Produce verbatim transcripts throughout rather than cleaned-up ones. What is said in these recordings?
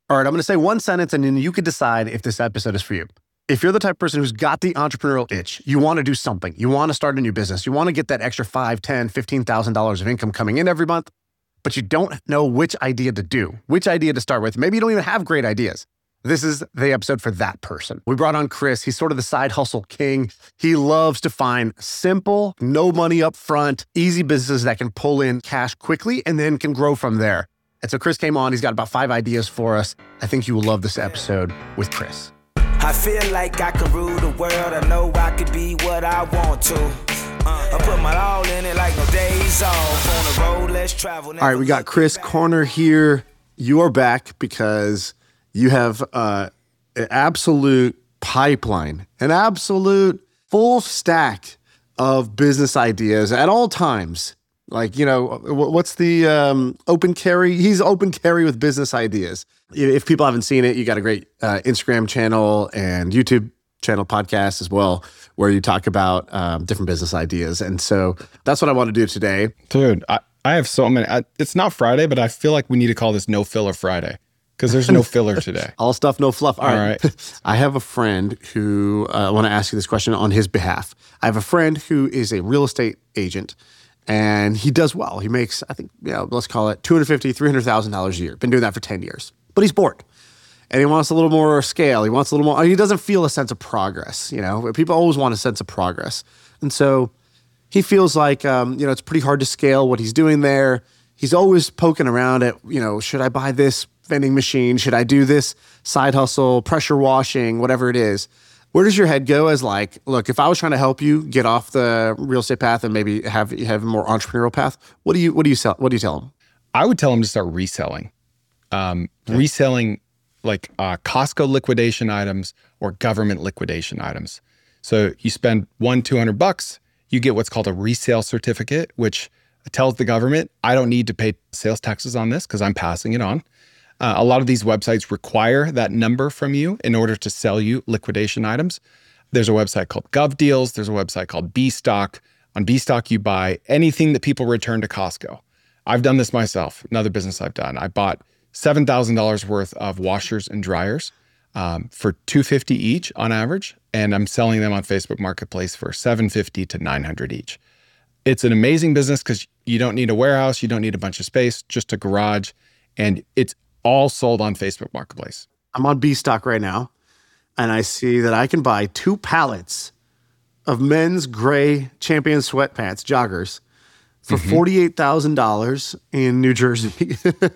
All right, I'm going to say one sentence and then you can decide if this episode is for you. If you're the type of person who's got the entrepreneurial itch, you want to do something, you want to start a new business, you want to get that extra five, ten, fifteen thousand dollars of income coming in every month, but you don't know which idea to do, which idea to start with. Maybe you don't even have great ideas. This is the episode for that person. We brought on Chris. He's sort of the side hustle king. He loves to find simple, no money up front, easy businesses that can pull in cash quickly and then can grow from there. And so Chris came on. He's got about five ideas for us. I think you will love this episode with Chris. I feel like I can rule the world. I know I could be what I want to. Uh, I put my all in it like no days off. On the road, let's travel. All right, we got Chris Corner here. You are back because you have uh, an absolute pipeline, an absolute full stack of business ideas at all times. Like, you know, what's the um, open carry? He's open carry with business ideas. If people haven't seen it, you got a great uh, Instagram channel and YouTube channel podcast as well, where you talk about um, different business ideas. And so that's what I want to do today. Dude, I, I have so many. I, it's not Friday, but I feel like we need to call this No Filler Friday because there's no filler today. All stuff, no fluff. All, All right. right. I have a friend who uh, I want to ask you this question on his behalf. I have a friend who is a real estate agent. And he does well. He makes, I think, you know, let's call it two hundred fifty thousand dollars, three hundred thousand dollars a year. Been doing that for ten years. But he's bored. And he wants a little more scale. He wants a little more, he doesn't feel a sense of progress. You know, people always want a sense of progress. And so he feels like, um, you know, it's pretty hard to scale what he's doing there. He's always poking around at, you know, should I buy this vending machine? Should I do this side hustle, pressure washing, whatever it is? Where does your head go as like, look, if I was trying to help you get off the real estate path and maybe have have a more entrepreneurial path, what do you what do you sell? What do you tell them? I would tell them to start reselling, um, okay. reselling like uh, Costco liquidation items or government liquidation items. So you spend one, two hundred bucks, you get what's called a resale certificate, which tells the government, I don't need to pay sales taxes on this because I'm passing it on. Uh, a lot of these websites require that number from you in order to sell you liquidation items. There's a website called GovDeals. There's a website called B-Stock. On B-Stock, you buy anything that people return to Costco. I've done this myself, another business I've done. I bought seven thousand dollars worth of washers and dryers um, for two hundred fifty dollars each on average, and I'm selling them on Facebook Marketplace for seven hundred fifty dollars to nine hundred dollars each. It's an amazing business because you don't need a warehouse, you don't need a bunch of space, just a garage, and it's all sold on Facebook Marketplace. I'm on B-Stock right now, and I see that I can buy two pallets of men's gray Champion sweatpants, joggers, for mm-hmm. forty-eight thousand dollars in New Jersey.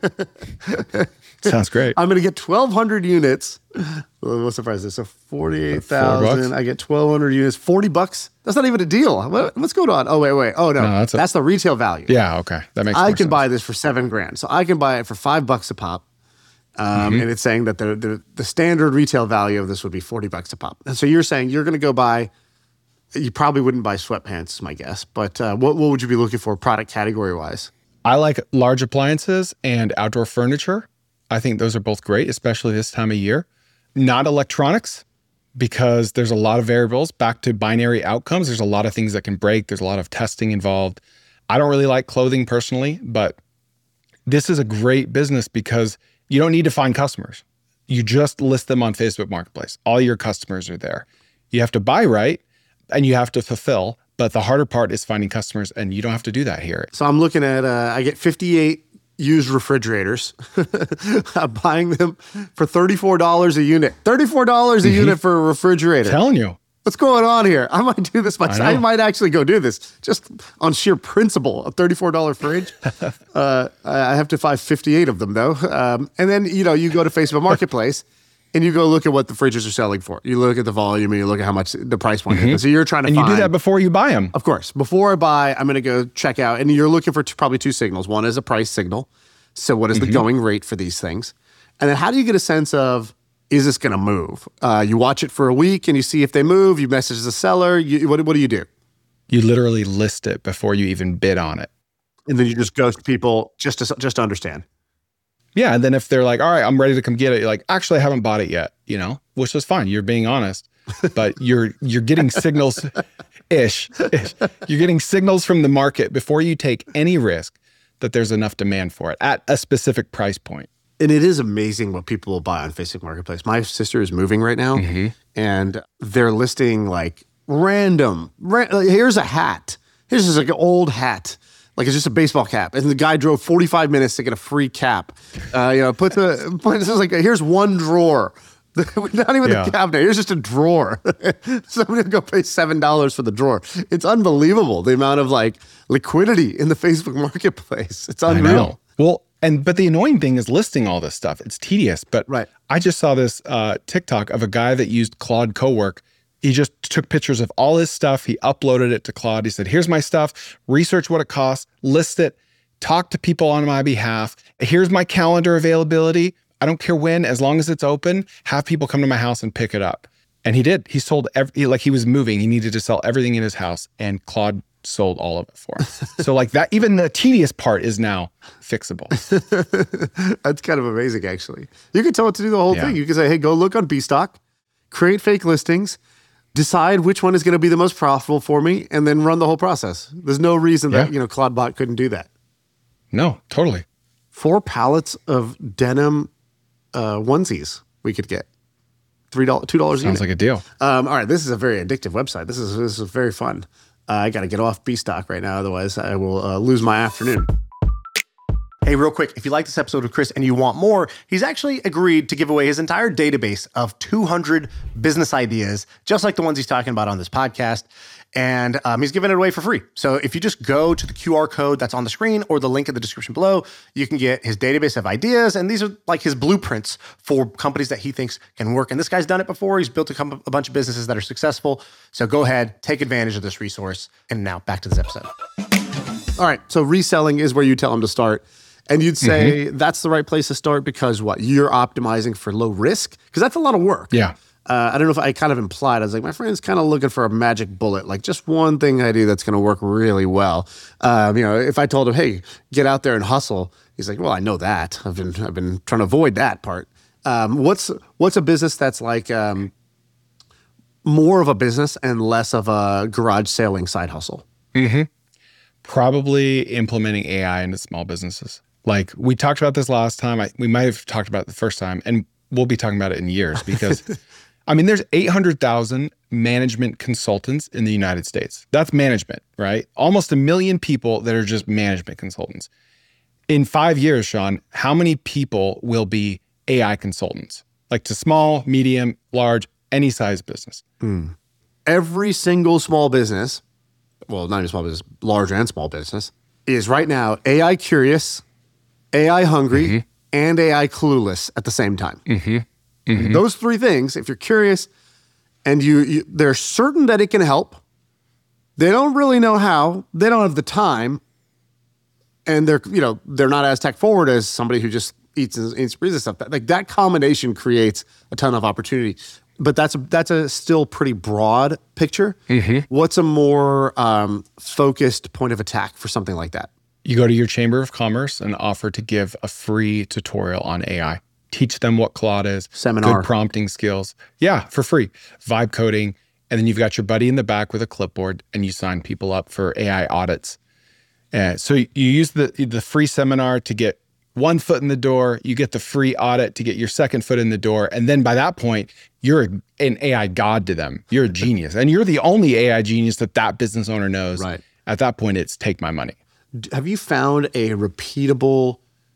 Sounds great. I'm going to get twelve hundred units. What's the price? So forty-eight thousand. I get twelve hundred units. forty bucks? That's not even a deal. What, what's going on? Oh, wait, wait. Oh, no. no that's, a, that's the retail value. Yeah, okay. That makes I more can sense. buy this for seven grand. So I can buy it for five bucks a pop. Um, mm-hmm. And it's saying that the, the the standard retail value of this would be forty bucks a pop. And so you're saying you're going to go buy, you probably wouldn't buy sweatpants, is my guess. But uh, what, what would you be looking for product category-wise? I like large appliances and outdoor furniture. I think those are both great, especially this time of year. Not electronics, because there's a lot of variables. Back to binary outcomes, there's a lot of things that can break. There's a lot of testing involved. I don't really like clothing personally, but this is a great business because you don't need to find customers. You just list them on Facebook Marketplace. All your customers are there. You have to buy right and you have to fulfill, but the harder part is finding customers, and you don't have to do that here. So I'm looking at, uh, I get fifty-eight used refrigerators. I'm buying them for thirty-four dollars a unit. thirty-four dollars a mm-hmm. unit for a refrigerator. I'm telling you. What's going on here? I might do this myself. I, I might actually go do this just on sheer principle. A thirty-four dollars fridge. uh, I have to buy fifty-eight of them though. Um, and then, you know, you go to Facebook Marketplace and you go look at what the fridges are selling for. You look at the volume and you look at how much the price point mm-hmm. is. And so you're trying to and find. And you do that before you buy them. Of course. Before I buy, I'm going to go check out. And you're looking for t- probably two signals. One is a price signal. So what is mm-hmm. the going rate for these things? And then how do you get a sense of, is this going to move? Uh, you watch it for a week and you see if they move. You message the seller. You, what, what do you do? You literally list it before you even bid on it. And then you just ghost people just to, just to understand. Yeah, and then if they're like, all right, I'm ready to come get it, you're like, actually, I haven't bought it yet, you know, which is fine. You're being honest, but you're you're getting signals, ish, ish. You're getting signals from the market before you take any risk that there's enough demand for it at a specific price point. And it is amazing what people will buy on Facebook Marketplace. My sister is moving right now, mm-hmm. and they're listing like random, ra- like, here's a hat. Here's just like an old hat. Like it's just a baseball cap. And the guy drove forty-five minutes to get a free cap. Uh, you know, put the, put, this is like, here's one drawer. Not even yeah. the cabinet. Here's just a drawer. Somebody will go pay seven dollars for the drawer. It's unbelievable, the amount of like liquidity in the Facebook Marketplace. It's unreal. I know. Well, and but the annoying thing is listing all this stuff. It's tedious. But right. I just saw this uh, TikTok of a guy that used Claude Cowork. He just took pictures of all his stuff. He uploaded it to Claude. He said, here's my stuff. Research what it costs. List it. Talk to people on my behalf. Here's my calendar availability. I don't care when, as long as it's open, have people come to my house and pick it up. And he did. He sold, every, like he was moving. He needed to sell everything in his house, and Claude sold all of it for him. So like that, even the tedious part is now fixable. That's kind of amazing, actually. You can tell it to do the whole Yeah. thing. You can say, hey, go look on Bstock, create fake listings, decide which one is going to be the most profitable for me, and then run the whole process. There's no reason Yeah. that, you know, ClaudeBot couldn't do that. No, totally. Four pallets of denim uh, onesies we could get. Three dollars, two dollars a unit. Sounds like a deal. Um, all right, this is a very addictive website. This is this is very fun. Uh, I got to get off Bstock right now, otherwise I will uh, lose my afternoon. Hey, real quick, if you like this episode of Chris and you want more, he's actually agreed to give away his entire database of two hundred business ideas, just like the ones he's talking about on this podcast. And um, he's giving it away for free. So if you just go to the Q R code that's on the screen or the link in the description below, you can get his database of ideas. And these are like his blueprints for companies that he thinks can work. And this guy's done it before. He's built a, com- a bunch of businesses that are successful. So go ahead, take advantage of this resource. And now back to this episode. All right. So reselling is where you tell him to start. And you'd say mm-hmm. that's the right place to start because what? You're optimizing for low risk? Because that's a lot of work. Yeah. Uh, I don't know if I kind of implied, I was like, my friend's kind of looking for a magic bullet, like just one thing I do that's going to work really well. Um, you know, if I told him, hey, get out there and hustle, he's like, well, I know that. I've been I've been trying to avoid that part. Um, what's what's a business that's like um, more of a business and less of a garage sailing side hustle? Mm-hmm. Probably implementing A I into small businesses. Like we talked about this last time. I, we might have talked about it the first time, and we'll be talking about it in years because I mean, there's eight hundred thousand management consultants in the United States. That's management, right? Almost a million people that are just management consultants. In five years, Sean, how many people will be A I consultants? Like to small, medium, large, any size business. Mm. Every single small business, well, not even small business, large and small business, is right now A I curious, A I hungry, mm-hmm. and A I clueless at the same time. Mm-hmm. Mm-hmm. Those three things, if you're curious and you, you they're certain that it can help, they don't really know how, they don't have the time, and they're, you know, they're not as tech forward as somebody who just eats and eats breathes and stuff. That, like that combination creates a ton of opportunity. But that's a, that's a still pretty broad picture. Mm-hmm. What's a more um, focused point of attack for something like that? You go to your Chamber of Commerce and offer to give a free tutorial on A I. Teach them what Claude is, seminar, good prompting skills. Yeah, for free. Vibe coding. And then you've got your buddy in the back with a clipboard and you sign people up for A I audits. Uh, so you use the, the free seminar to get one foot in the door. You get the free audit to get your second foot in the door. And then by that point, you're an A I god to them. You're a genius. And you're the only A I genius that that business owner knows. Right. At that point, it's take my money. Have you found a repeatable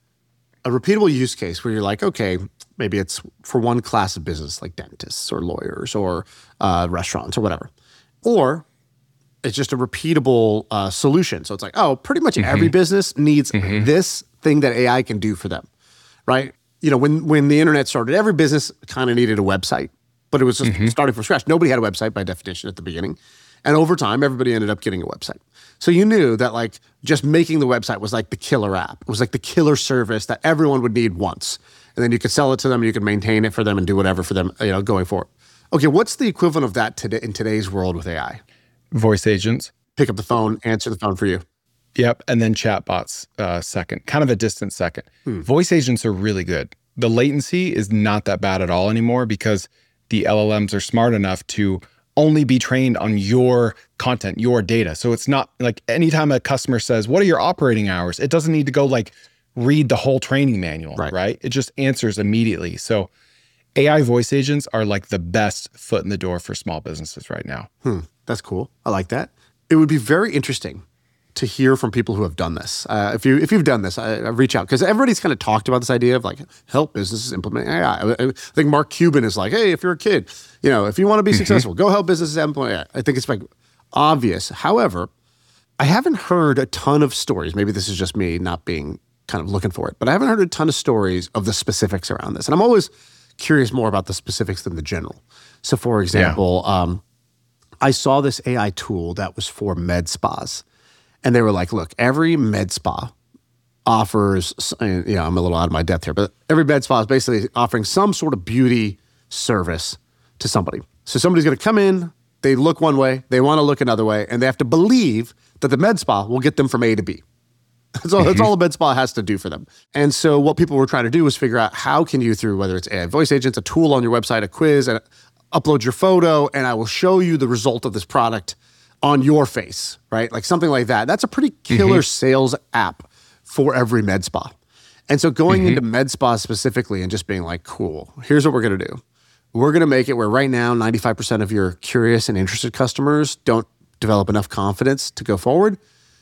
a repeatable use case where you're like, okay, maybe it's for one class of business like dentists or lawyers or uh, restaurants or whatever, or it's just a repeatable uh, solution. So it's like, oh, pretty much mm-hmm. every business needs mm-hmm. this thing that A I can do for them, right? You know, when when the internet started, every business kind of needed a website, but it was just mm-hmm. starting from scratch. Nobody had a website by definition at the beginning. And over time, everybody ended up getting a website. So you knew that like just making the website was like the killer app. It was like the killer service that everyone would need once. And then you could sell it to them, and you could maintain it for them and do whatever for them, you know, going forward. Okay, what's the equivalent of that today in today's world with A I? Voice agents. Pick up the phone, answer the phone for you. Yep, and then chatbots uh, second, kind of a distant second. Hmm. Voice agents are really good. The latency is not that bad at all anymore because the L L Ms are smart enough to only be trained on your content, your data. So it's not like anytime a customer says, what are your operating hours? It doesn't need to go like read the whole training manual, Right. right? It just answers immediately. So A I voice agents are like the best foot in the door for small businesses right now. Hmm, that's cool. I like that. It would be very interesting to hear from people who have done this. Uh, if you if you've done this, I, I reach out because everybody's kind of talked about this idea of like help businesses implement A I. I, I think Mark Cuban is like, hey, if you're a kid, you know, if you want to be mm-hmm. successful, go help businesses implement A I. I think it's like obvious. However, I haven't heard a ton of stories. Maybe this is just me not being kind of looking for it, but I haven't heard a ton of stories of the specifics around this. And I'm always curious more about the specifics than the general. So, for example, yeah. um, I saw this A I tool that was for med spas. And they were like, look, every med spa offers, you know, I'm a little out of my depth here, but every med spa is basically offering some sort of beauty service to somebody. So somebody's going to come in, they look one way, they want to look another way, and they have to believe that the med spa will get them from A to B. That's all, mm-hmm. that's all a med spa has to do for them. And so what people were trying to do was figure out how can you, through whether it's A I voice agents, a tool on your website, a quiz, and upload your photo, and I will show you the result of this product on your face, right? Like something like that. That's a pretty killer mm-hmm. sales app for every med spa. And so going mm-hmm. into med spa specifically and just being like, cool, here's what we're going to do. We're going to make it where right now, ninety-five percent of your curious and interested customers don't develop enough confidence to go forward.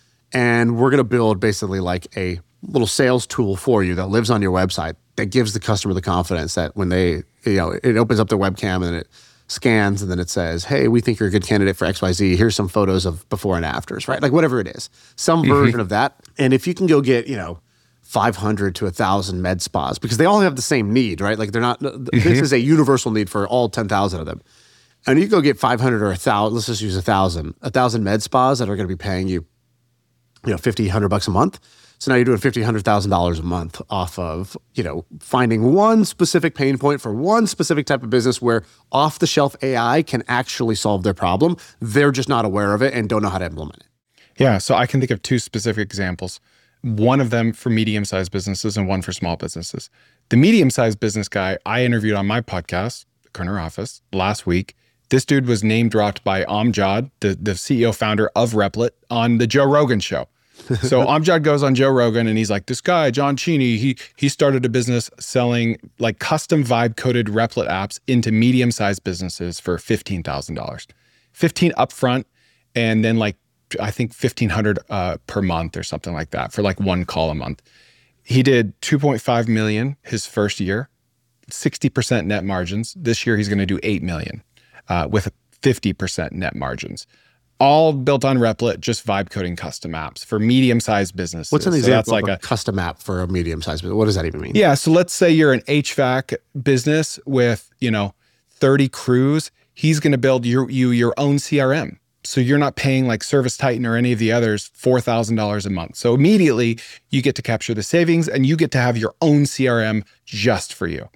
And we're going to build basically like a little sales tool for you that lives on your website that gives the customer the confidence that when they, you know, it opens up their webcam and then it scans and then it says, hey, we think you're a good candidate for X Y Z. Here's some photos of before and afters, right? Like whatever it is, some mm-hmm. version of that. And if you can go get, you know, five hundred to one thousand med spas, because they all have the same need, right? Like they're not, mm-hmm. this is a universal need for all ten thousand of them. And you go get five hundred or one thousand, let's just use one thousand, one thousand med spas that are going to be paying you, you know, fifty, one hundred bucks a month. So now you're doing fifty thousand dollars, one hundred thousand dollars a month off of, you know, finding one specific pain point for one specific type of business where off-the-shelf A I can actually solve their problem. They're just not aware of it and don't know how to implement it. Yeah, so I can think of two specific examples. One of them for medium-sized businesses and one for small businesses. The medium-sized business guy I interviewed on my podcast, The Kerner Office, last week. This dude was name-dropped by Amjad, the, the C E O founder of Replit, on the Joe Rogan show. So Amjad goes on Joe Rogan and he's like, this guy, John Cheney, he he started a business selling like custom vibe coded Replit apps into medium-sized businesses for fifteen thousand dollars. fifteen upfront and then like, I think fifteen hundred uh, per month or something like that for like one call a month. He did two point five million his first year, sixty percent net margins. This year he's going to do eight million uh, with fifty percent net margins. All built on Replit, just vibe coding custom apps for medium-sized businesses. What's an example so that's like of a, a custom app for a medium-sized business? What does that even mean? Yeah, so let's say you're an H V A C business with, you know, thirty crews. He's going to build your, you your own C R M. So you're not paying like ServiceTitan or any of the others four thousand dollars a month. So immediately you get to capture the savings and you get to have your own C R M just for you.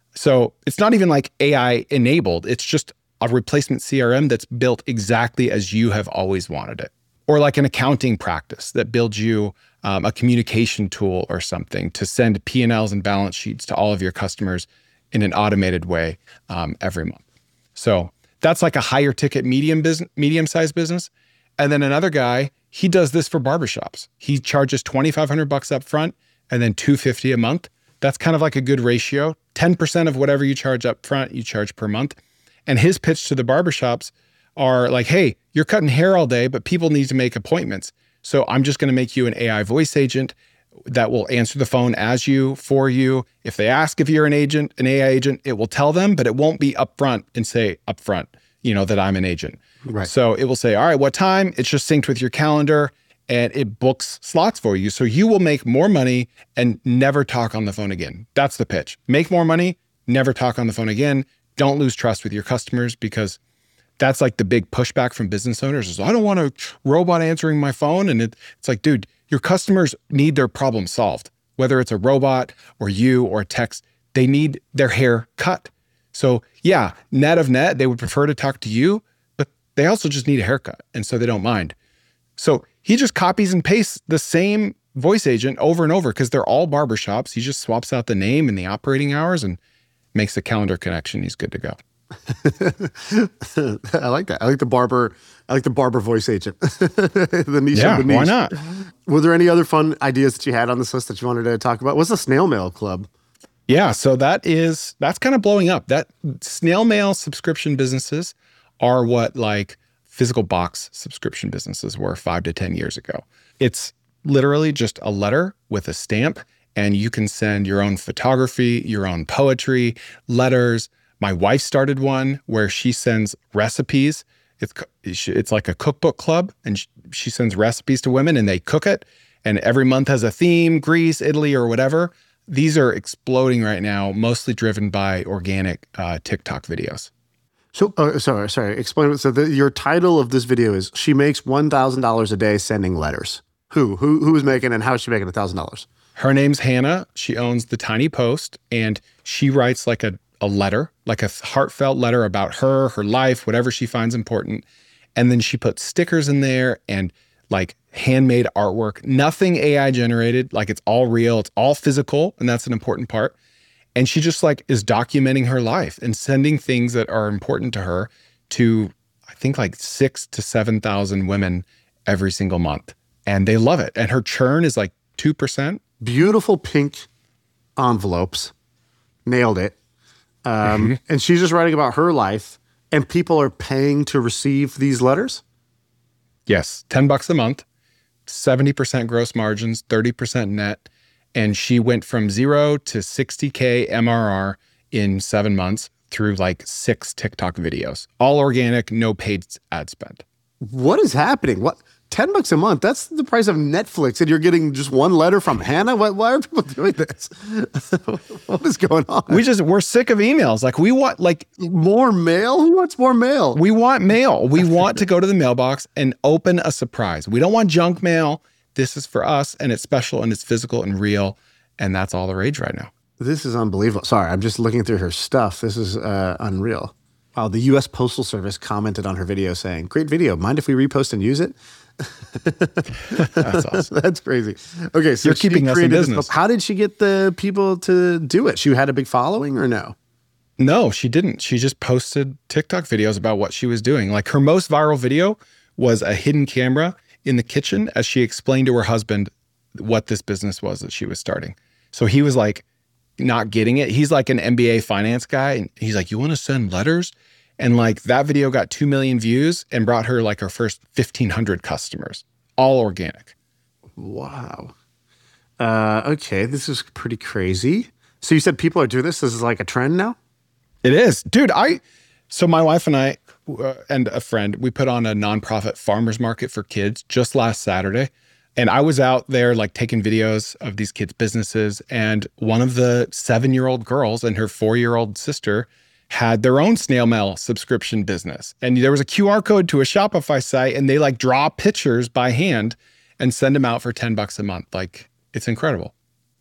So it's not even like A I enabled. It's just a replacement C R M that's built exactly as you have always wanted it. Or like an accounting practice that builds you um, a communication tool or something to send P and L's and balance sheets to all of your customers in an automated way um, every month. So that's like a higher ticket medium business, medium-sized business. And then another guy, he does this for barbershops. He charges twenty-five hundred bucks up front and then two hundred fifty a month. That's kind of like a good ratio. ten percent of whatever you charge up front, you charge per month. And his pitch to the barbershops are like, hey, you're cutting hair all day, but people need to make appointments. So I'm just going to make you an A I voice agent that will answer the phone as you, for you. If they ask if you're an agent, an A I agent, it will tell them, but it won't be upfront and say upfront, you know, that I'm an agent. Right. So it will say, all right, what time? It's just synced with your calendar and it books slots for you. So you will make more money and never talk on the phone again. That's the pitch. Make more money, never talk on the phone again. Don't lose trust with your customers because that's like the big pushback from business owners is I don't want a robot answering my phone. And it, it's like, dude, your customers need their problem solved, whether it's a robot or you or text, they need their hair cut. So yeah, net of net, they would prefer to talk to you, but they also just need a haircut. And so they don't mind. So he just copies and pastes the same voice agent over and over because they're all barbershops. He just swaps out the name and the operating hours and makes the calendar connection. He's good to go. I like that. I like the barber. I like the barber voice agent. the niche Yeah, of the niche. why not? Were there any other fun ideas that you had on this list that you wanted to talk about? What's the snail mail club? Yeah, so that is that's kind of blowing up. That snail mail subscription businesses are what like physical box subscription businesses were five to ten years ago. It's literally just a letter with a stamp, and you can send your own photography, your own poetry, letters. My wife started one where she sends recipes. It's it's like a cookbook club, and she sends recipes to women, and they cook it. And every month has a theme: Greece, Italy, or whatever. These are exploding right now, mostly driven by organic uh, TikTok videos. So, uh, sorry, sorry. Explain. So, the, your title of this video is "She makes one thousand dollars a day sending letters." Who, who, who is making, and how is she making a thousand dollars? Her name's Hannah. She owns the Tiny Post, and she writes like a a letter, like a heartfelt letter about her, her life, whatever she finds important. And then she puts stickers in there and like handmade artwork, nothing A I generated, like it's all real, it's all physical. And that's an important part. And she just like is documenting her life and sending things that are important to her to, I think like six to seven thousand women every single month. And they love it. And her churn is like two percent. Beautiful pink envelopes. Nailed it. Um, mm-hmm. And she's just writing about her life, and people are paying to receive these letters? Yes, ten bucks a month, seventy percent gross margins, thirty percent net. And she went from zero to sixty K M R R in seven months through like six TikTok videos, all organic, no paid ad spend. What is happening? What? ten bucks a month? That's the price of Netflix, and you're getting just one letter from Hannah? Why, why are people doing this? What is going on? We just, we're sick of emails. Like we want like more mail? Who wants more mail? We want mail. We want to go to the mailbox and open a surprise. We don't want junk mail. This is for us, and it's special, and it's physical and real, and that's all the rage right now. This is unbelievable. Sorry, I'm just looking through her stuff. This is uh, unreal. Wow, the U S Postal Service commented on her video saying, "Great video. Mind if we repost and use it?" That's awesome. That's crazy. Okay, so you're keeping us in business. How did she get the people to do it? She had a big following or no? No, she didn't. She just posted TikTok videos about what she was doing. Like her most viral video was a hidden camera in the kitchen as she explained to her husband what this business was that she was starting. So he was like not getting it. He's like an M B A finance guy. And he's like, "You want to send letters?" And like that video got two million views and brought her like her first fifteen hundred customers, all organic. Wow. Uh, okay, this is pretty crazy. So you said people are doing this? This is like a trend now? It is. Dude, I, so my wife and I uh, and a friend, we put on a nonprofit farmers market for kids just last Saturday. And I was out there like taking videos of these kids' businesses. And one of the seven-year-old girls and her four-year-old sister had their own snail mail subscription business. And there was a Q R code to a Shopify site, and they like draw pictures by hand and send them out for ten bucks a month. Like, it's incredible.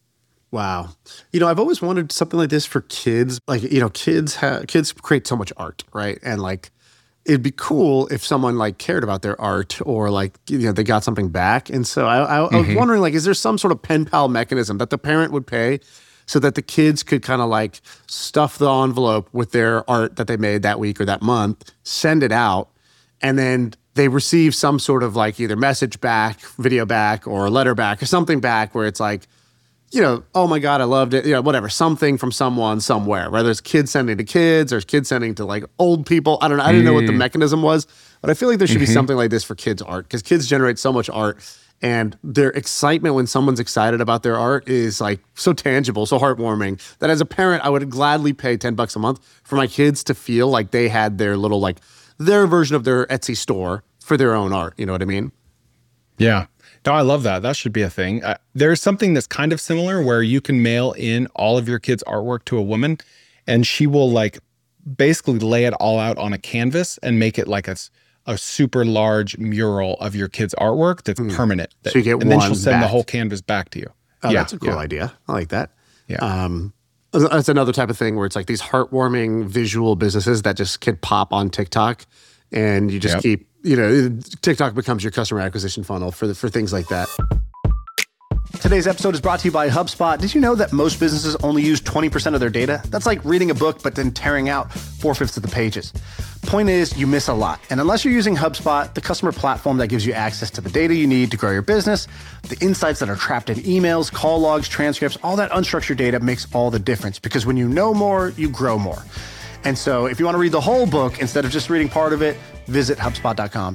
Wow. You know, I've always wanted something like this for kids. Like, you know, kids have, kids create so much art, right? And like, it'd be cool if someone like cared about their art or like, you know, they got something back. And so I, I, mm-hmm. I was wondering, like, is there some sort of pen pal mechanism that the parent would pay so that the kids could kind of like stuff the envelope with their art that they made that week or that month, send it out, and then they receive some sort of like either message back, video back, or a letter back or something back where it's like, you know, "Oh my God, I loved it," you know, whatever, something from someone somewhere, whether it's kids sending to kids or kids sending to like old people. I don't know. I didn't know what the mechanism was, but I feel like there should mm-hmm. be something like this for kids' art, because kids generate so much art, and their excitement when someone's excited about their art is like so tangible, so heartwarming, that as a parent, I would gladly pay ten bucks a month for my kids to feel like they had their little, like their version of their Etsy store for their own art. You know what I mean? Yeah. No, I love that. That should be a thing. Uh, there's something that's kind of similar where you can mail in all of your kids' artwork to a woman, and she will like basically lay it all out on a canvas and make it like a, a super large mural of your kids' artwork that's mm. permanent. That, so you get and one then she'll send back. the whole canvas back to you. Oh, yeah, that's a cool yeah. idea. I like that. Yeah. Um, that's another type of thing where it's like these heartwarming visual businesses that just can pop on TikTok, and you just yep. keep, you know, TikTok becomes your customer acquisition funnel for the, for things like that. Today's episode is brought to you by HubSpot. Did you know that most businesses only use twenty percent of their data? That's like reading a book, but then tearing out four-fifths of the pages. Point is, you miss a lot. And unless you're using HubSpot, the customer platform that gives you access to the data you need to grow your business, the insights that are trapped in emails, call logs, transcripts, all that unstructured data makes all the difference. Because when you know more, you grow more. And so if you want to read the whole book instead of just reading part of it, visit HubSpot dot com.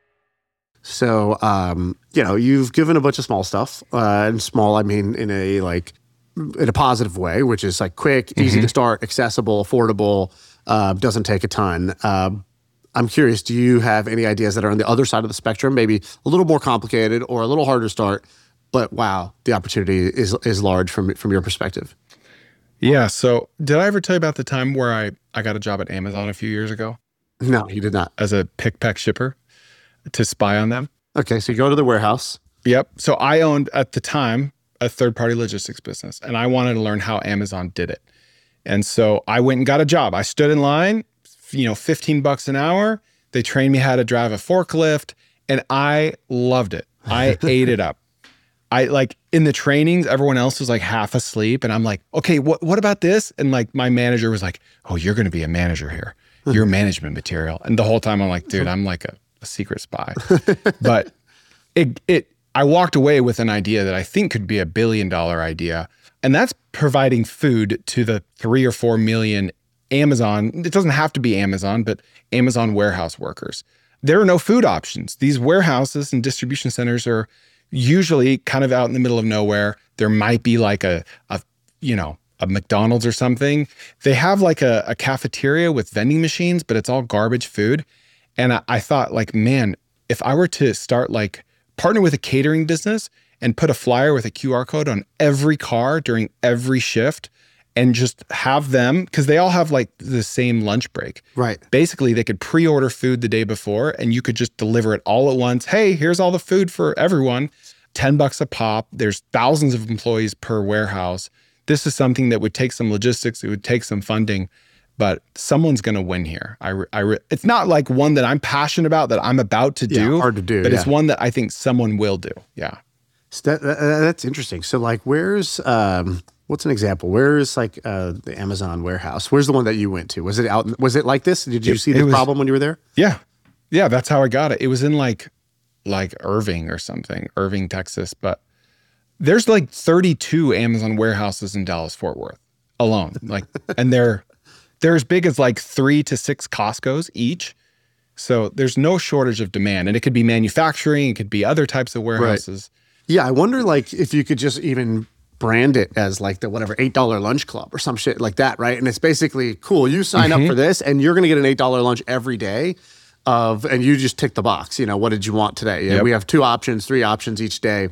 So, um, you know, you've given a bunch of small stuff, uh, and small, I mean, in a like, in a positive way, which is like quick, mm-hmm. easy to start, accessible, affordable, uh, doesn't take a ton. Um, I'm curious, do you have any ideas that are on the other side of the spectrum, maybe a little more complicated or a little harder to start, but wow, the opportunity is is large from from your perspective? Yeah. So did I ever tell you about the time where I, I got a job at Amazon a few years ago? No, you did not. As a pick, pack shipper to spy on them. Okay, so you go to the warehouse. Yep. So I owned, at the time, a third-party logistics business, and I wanted to learn how Amazon did it. And so I went and got a job. I stood in line, you know, fifteen bucks an hour. They trained me how to drive a forklift, and I loved it. I ate it up. I like in the trainings, everyone else was like half asleep, and I'm like, okay, what what about this? And like my manager was like, oh, you're going to be a manager here. You're management material. And the whole time I'm like, dude, I'm like a a secret spy. But it, it, I walked away with an idea that I think could be a billion dollar idea. And that's providing food to the three or four million Amazon, it doesn't have to be Amazon, but Amazon warehouse workers. There are no food options. These warehouses and distribution centers are usually kind of out in the middle of nowhere. There might be like a, a you know, a McDonald's or something. They have like a, a cafeteria with vending machines, but it's all garbage food. And I, I thought like, man, if I were to start like partner with a catering business and put a flyer with a Q R code on every car during every shift and just have them, because they all have like the same lunch break. Right. Basically, they could pre-order food the day before and you could just deliver it all at once. Hey, here's all the food for everyone. ten bucks a pop. There's thousands of employees per warehouse. This is something that would take some logistics. It would take some funding. But someone's going to win here. I, re, I re, it's not like one that I'm passionate about, that I'm about to do. Yeah, hard to do. But yeah. it's one that I think someone will do. Yeah. So that, uh, that's interesting. So like, where's, um, what's an example? Where's like uh, the Amazon warehouse? Where's the one that you went to? Was it out, was it like this? Did you it, see the was, problem when you were there? Yeah. Yeah, that's how I got it. It was in like, like Irving or something, Irving, Texas. But there's like thirty-two Amazon warehouses in Dallas-Fort Worth alone. Like, and they're, they're as big as like three to six Costco's each. So there's no shortage of demand. And it could be manufacturing, it could be other types of warehouses. Right. Yeah, I wonder like if you could just even brand it as like the whatever eight dollar lunch club or some shit like that, right? And it's basically, cool, you sign mm-hmm. up for this and you're gonna get an eight dollar lunch every day of, and you just tick the box, you know, what did you want today? Yeah, yep. We have two options, three options each day.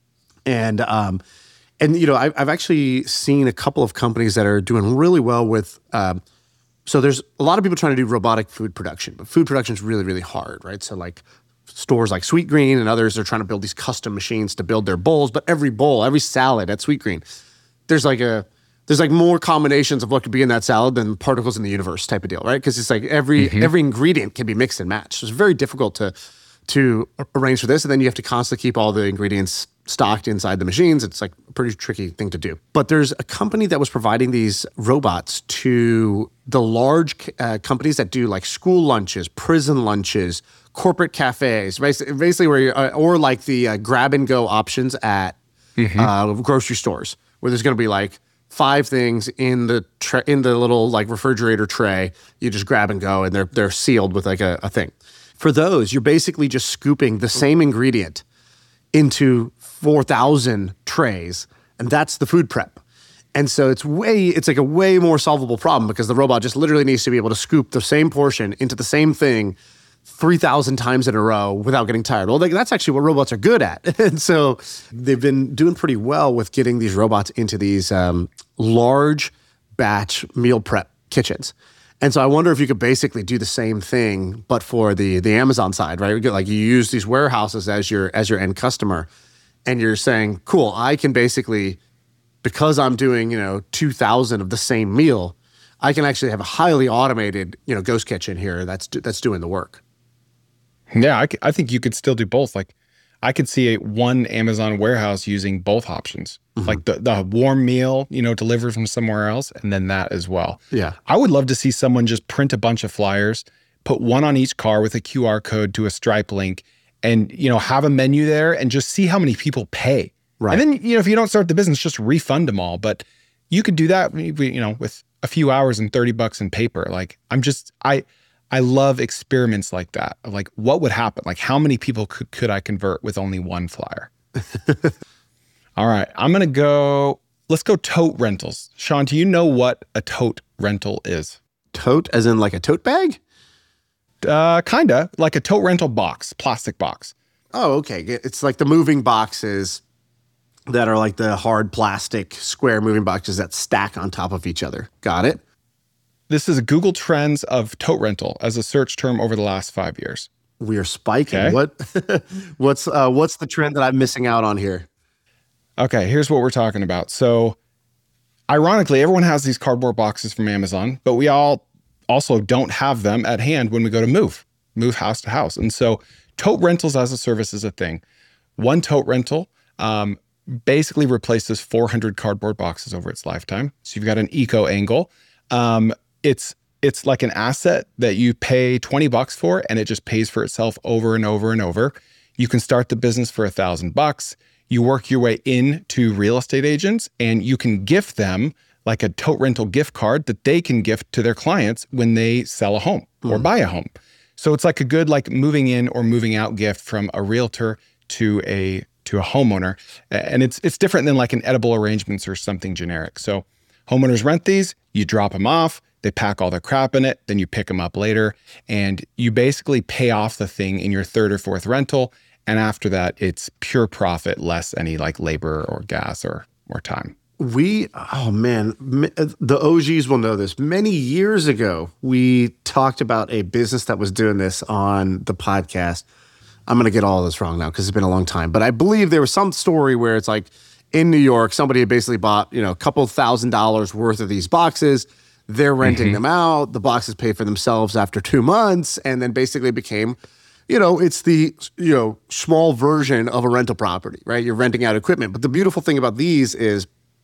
And, um, And, you know, I've, I've actually seen a couple of companies that are doing really well with, um, so there's a lot of people trying to do robotic food production, but food production is really, really hard, right? So like stores like Sweetgreen and others are trying to build these custom machines to build their bowls, but every bowl, every salad at Sweetgreen, there's like a, there's like more combinations of what could be in that salad than particles in the universe type of deal, right? Because it's like every, mm-hmm. every ingredient can be mixed and matched. So it's very difficult to, to arrange for this. And then you have to constantly keep all the ingredients stocked inside the machines. It's like a pretty tricky thing to do. But there's a company that was providing these robots to the large uh, companies that do like school lunches, prison lunches, corporate cafes, basically, basically where you, uh, or like the uh, grab and go options at mm-hmm. uh, grocery stores, where there's going to be like five things in the tra- in the little like refrigerator tray. You just grab and go, and they're they're sealed with like a, a thing. For those, you're basically just scooping the same ingredient into four thousand trays, and that's the food prep. And so it's way, it's like a way more solvable problem because the robot just literally needs to be able to scoop the same portion into the same thing three thousand times in a row without getting tired. Well, like, that's actually what robots are good at. And so they've been doing pretty well with getting these robots into these um, large batch meal prep kitchens. And so I wonder if you could basically do the same thing, but for the the Amazon side, right? Like you use these warehouses as your as your end customer, and you're saying, cool, I can basically, because I'm doing, you know, two thousand of the same meal, I can actually have a highly automated, you know, ghost kitchen here that's that's doing the work. Yeah, I, I think you could still do both. Like, I could see a, one Amazon warehouse using both options, mm-hmm. like the, the warm meal, you know, delivered from somewhere else, and then that as well. Yeah. I would love to see someone just print a bunch of flyers, put one on each car with a Q R code to a Stripe link, and, you know, have a menu there and just see how many people pay. Right. And then, you know, if you don't start the business, just refund them all. But you could do that, you know, with a few hours and thirty bucks in paper. Like, I'm just, I, I love experiments like that. Of like, what would happen? Like, how many people could, could I convert with only one flyer? All right, I'm going to go, let's go tote rentals. Sean, do you know what a tote rental is? Tote as in like a tote bag? Uh, kinda, like a tote rental box, plastic box. Oh, okay. It's like the moving boxes that are like the hard plastic square moving boxes that stack on top of each other. Got it? This is Google Trends of tote rental as a search term over the last five years. We are spiking. Okay. What? what's uh, what's the trend that I'm missing out on here? Okay, here's what we're talking about. So, ironically, everyone has these cardboard boxes from Amazon, but we all also don't have them at hand when we go to move, move house to house. And so, tote rentals as a service is a thing. One tote rental um, basically replaces four hundred cardboard boxes over its lifetime. So you've got an eco angle. Um, It's it's like an asset that you pay twenty bucks for, and it just pays for itself over and over and over. You can start the business for a thousand bucks. You work your way into real estate agents, and you can gift them like a tote rental gift card that they can gift to their clients when they sell a home mm. or buy a home. So it's like a good like moving in or moving out gift from a realtor to a to a homeowner, and it's it's different than like an edible arrangements or something generic. So homeowners rent these, you drop them off. They pack all their crap in it, then you pick them up later, and you basically pay off the thing in your third or fourth rental. And after that, it's pure profit, less any like labor or gas or, or time. We, oh man, the O Gs will know this. Many years ago, we talked about a business that was doing this on the podcast. I'm going to get all of this wrong now because it's been a long time, but I believe there was some story where it's like in New York, somebody had basically bought, you know, a couple thousand dollars worth of these boxes. They're renting mm-hmm. them out. The boxes pay for themselves after two months, and then basically became, you know, it's the, you know, small version of a rental property, right? You're renting out equipment. But the beautiful thing about these is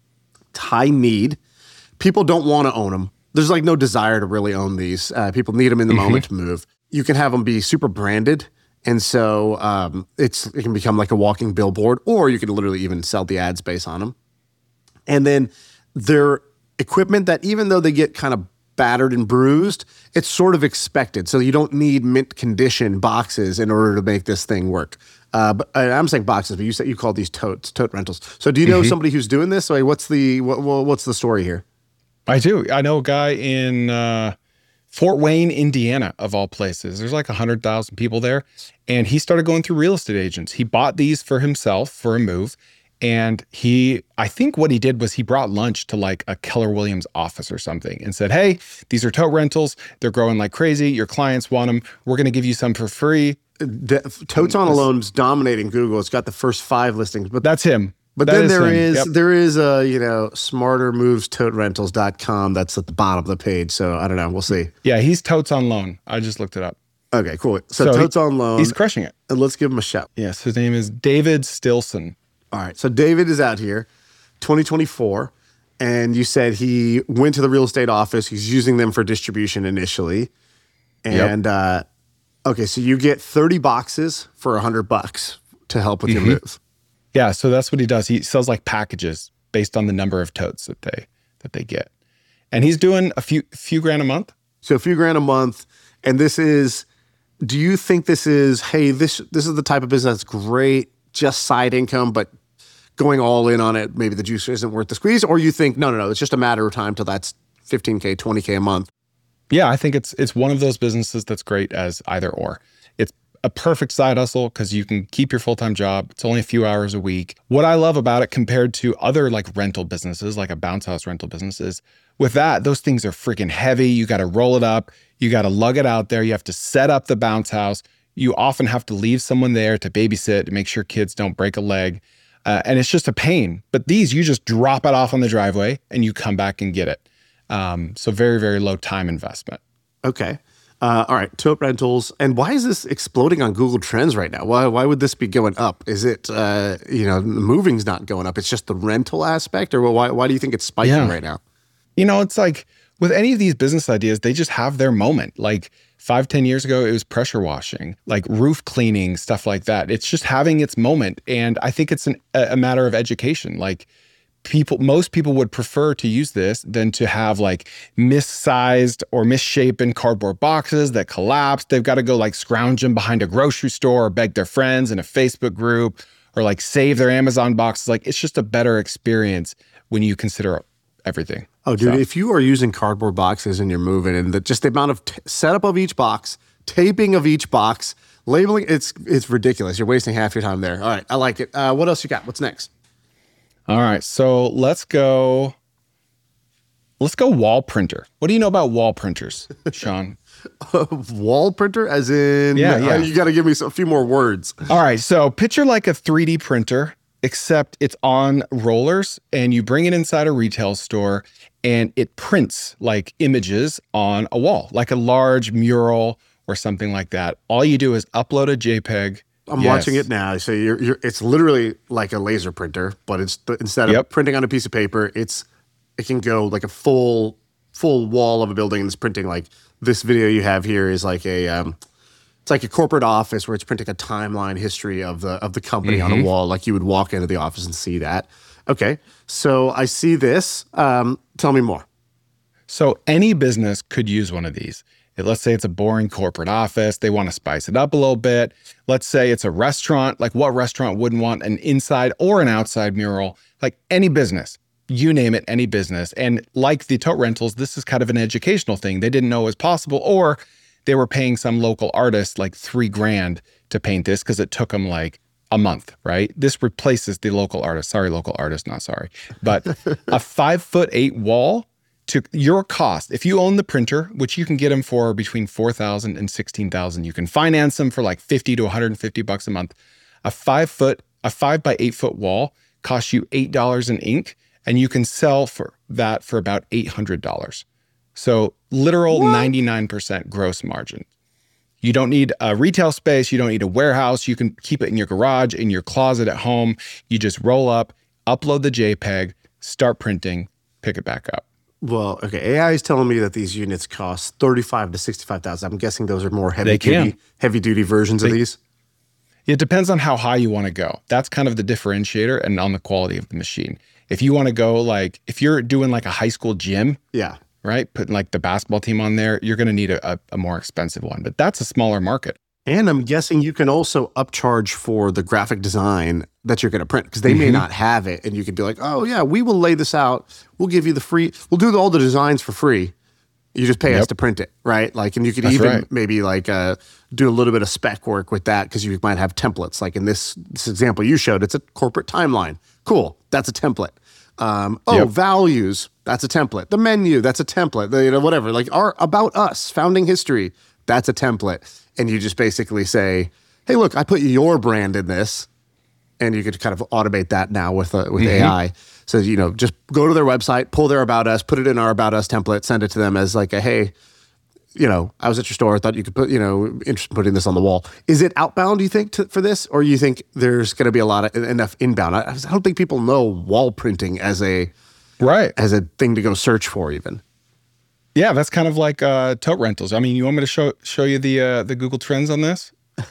high need. People don't want to own them. There's like no desire to really own these. Uh, people need them in the mm-hmm. moment to move. You can have them be super branded. And so um, it's it can become like a walking billboard, or you can literally even sell the ad space on them. And then they're equipment that even though they get kind of battered and bruised, it's sort of expected. So you don't need mint condition boxes in order to make this thing work. Uh, but I'm saying boxes, but you said you call these totes, tote rentals. So do you know mm-hmm. somebody who's doing this? So what's the what, what's the story here? I do. I know a guy in uh, Fort Wayne, Indiana, of all places. There's like one hundred thousand people there. And he started going through real estate agents. He bought these for himself for a move. And he, I think what he did was he brought lunch to like a Keller Williams office or something and said, hey, these are tote rentals. They're growing like crazy. Your clients want them. We're going to give you some for free. The, Totes on Alone's dominating Google. It's got the first five listings. But that's him. But that then is there him. is yep. there is a, you know, smarter moves tote rentals dot com. That's at the bottom of the page. So I don't know. We'll see. Yeah, he's Totes on Loan. I just looked it up. Okay, cool. So, so Totes he, on Loan. He's crushing it. And let's give him a shout. Yes, his name is David Stilson. All right. So David is out here, twenty twenty-four, and you said he went to the real estate office. He's using them for distribution initially. And, yep. uh, okay, so you get thirty boxes for one hundred bucks to help with mm-hmm. your move. Yeah, so that's what he does. He sells like packages based on the number of totes that they that they get. And he's doing a few few grand a month. So a few grand a month. And this is, do you think this is, hey, this this is the type of business that's great, just side income, but going all in on it, maybe the juice isn't worth the squeeze? Or you think, no, no, no, it's just a matter of time till that's fifteen K, twenty K a month? Yeah, I think it's it's one of those businesses that's great as either or. It's a perfect side hustle because you can keep your full-time job. It's only a few hours a week. What I love about it compared to other like rental businesses, like a bounce house rental business, is with that, those things are freaking heavy. You got to roll it up. You got to lug it out there. You have to set up the bounce house. You often have to leave someone there to babysit to make sure kids don't break a leg. Uh, and it's just a pain. But these, you just drop it off on the driveway and you come back and get it. Um, so very, very low time investment. Okay. Uh, all right, tote rentals. And why is this exploding on Google Trends right now? Why why would this be going up? Is it, uh, you know, moving's not going up. It's just the rental aspect? Or why, why do you think it's spiking Yeah. right now? You know, it's like with any of these business ideas, they just have their moment. Like five, ten years ago, it was pressure washing, like roof cleaning, stuff like that. It's just having its moment. And I think it's an, a matter of education. Like people, most people would prefer to use this than to have like missized or misshapen cardboard boxes that collapse. They've got to go like scrounge them behind a grocery store or beg their friends in a Facebook group or like save their Amazon boxes. Like it's just a better experience when you consider everything. Oh, dude, So- if you are using cardboard boxes and you're moving and the, just the amount of t- setup of each box, taping of each box, labeling, it's it's ridiculous. You're wasting half your time there. All right, I like it. Uh, what else you got? What's next? All right, so let's go. Let's go wall printer. What do you know about wall printers, Sean? Wall printer, as in, Yeah, uh, yeah. you got to give me a few more words. All right, so picture like a three D printer, except it's on rollers, and you bring it inside a retail store, and it prints like images on a wall, like a large mural or something like that. All you do is upload a JPEG. I'm Yes. watching it now. So you're, you're, it's literally like a laser printer, but it's the, instead of Yep. printing on a piece of paper, it's it can go like a full full wall of a building and it's printing. Like this video you have here is like a um, it's like a corporate office where it's printing a timeline history of the of the company on a wall. Like you would walk into the office and see that. Okay, so I see this. Um, tell me more. So any business could use one of these. Let's say it's a boring corporate office. They want to spice it up a little bit. Let's say it's a restaurant. Like what restaurant wouldn't want an inside or an outside mural? Like any business, you name it, any business. And like the tote rentals, this is kind of an educational thing. They didn't know it was possible, or they were paying some local artist like three grand to paint this because it took them like a month, right? This replaces the local artist. Sorry, local artist, not sorry. But a five foot eight wall to your cost. If you own the printer, which you can get them for between four thousand and sixteen thousand, you can finance them for like fifty to one hundred fifty bucks a month. A five foot, a five by eight foot wall costs you eight dollars in ink, and you can sell for that for about eight hundred dollars. So literal ninety-nine percent gross margin. You don't need a retail space. You don't need a warehouse. You can keep it in your garage, in your closet at home. You just roll up, upload the JPEG, start printing, pick it back up. Well, okay. A I is telling me that these units cost thirty-five to sixty-five thousand. I'm guessing those are more heavy They can. duty, heavy duty versions of these. It depends on how high you want to go. That's kind of the differentiator and on the quality of the machine. If you want to go like, if you're doing like a high school gym, Yeah. right, putting like the basketball team on there, you're going to need a, a, a more expensive one, but that's a smaller market. And I'm guessing you can also upcharge for the graphic design that you're going to print because they may Mm-hmm. not have it. And you could be like, oh, yeah, we will lay this out. We'll give you the free, we'll do all the designs for free. You just pay us Yep. to print it, right? Like, and you could That's even right. maybe like uh, do a little bit of spec work with that because you might have templates. Like in this, this example you showed, it's a corporate timeline. Cool. That's a template. Um, oh, Yep. values. That's a template. The menu. That's a template. The, you know, whatever. Like our about us, founding history. That's a template. And you just basically say, hey, look, I put your brand in this. And you could kind of automate that now with uh, with A I. So, you know, just go to their website, pull their About Us, put it in our About Us template, send it to them as like a, hey, you know, I was at your store. I thought you could put, you know, interested in putting this on the wall. Is it outbound, do you think, to, for this? Or you think there's going to be a lot of enough inbound? I, I don't think people know wall printing as a Right. as a thing to go search for even. Yeah, that's kind of like uh, tote rentals. I mean, you want me to show show you the uh, the Google Trends on this?